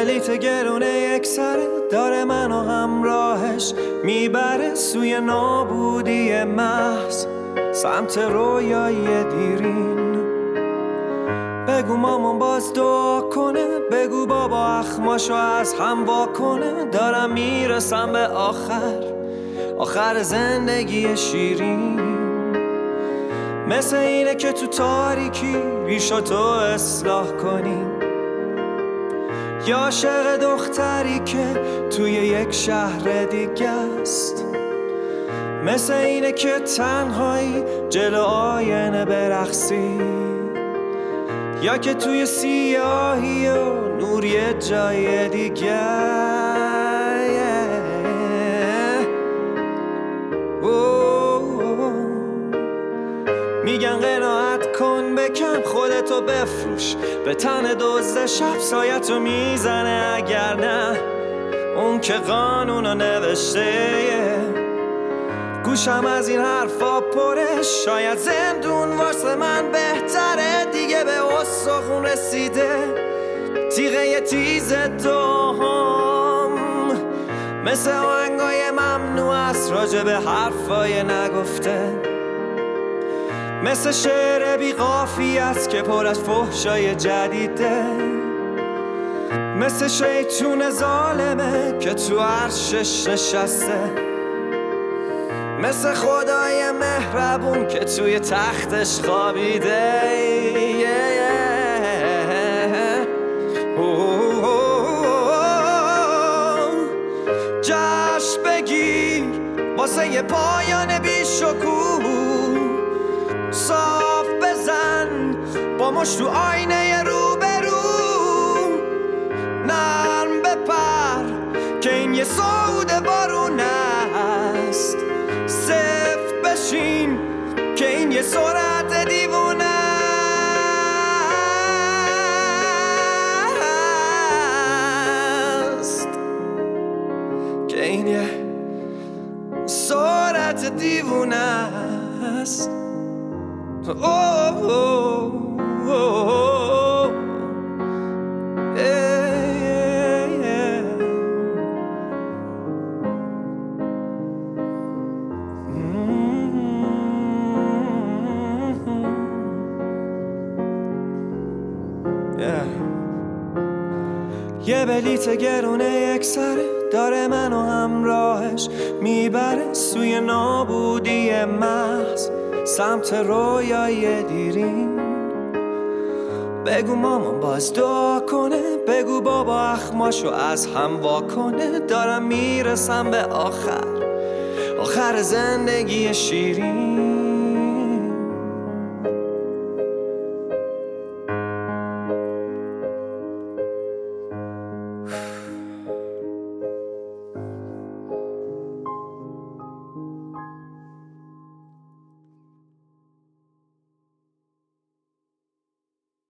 بلیت گرونه یک سره داره منو همراهش میبره سوی نابودی محض، سمت رویای دیرین. بگو مامان باز دعا کنه، بگو بابا اخماشو از هم واکنه. دارم میرسم به آخر زندگی شیرین. مثل اینه که تو تاریکی ریشاتو اصلاح کنی، یا عاشق دختری که توی یک شهر دیگه است. مثل اینه که تنهایی جلو آینه برقصی، یا که توی سیاهی و نور یه جای دیگه. میگن قناعت کن بکن خودتو بفروش، به تن دزد شب سایتو میزنه. اگر نه اون که قانونو نوشته، گوشم از این حرفا پره. شاید زندون واسه من بهتره، دیگه به استخون رسیده تیغه یه تیز دوم. مثل آهنگای ممنوع است راجع به حرفای نگفته، مثل شعر بی قافیه است که پر از فحشای جدیده، مثل شیطون ظالمه که تو عرشش نشسته، مثل خدای مهربون که توی تختش خوابیده. جشن بگیر واسه یه پایان بی شکوه، صاف بزن با مشت تو آینه روبرو، نرم بپر که این یه صعود بارون است، سفت بشین که این یه سرعت دیوونه است، که این یه سرعت دیوونه است. یه بلیت گرونه یک سره داره منو همراهش میبره سوی نابودی محض، سمت رویای دیرین. بگو مامان باز دعا کنه، بگو بابا اخماشو از هم واکنه. دارم میرسم به آخر زندگی شیرین.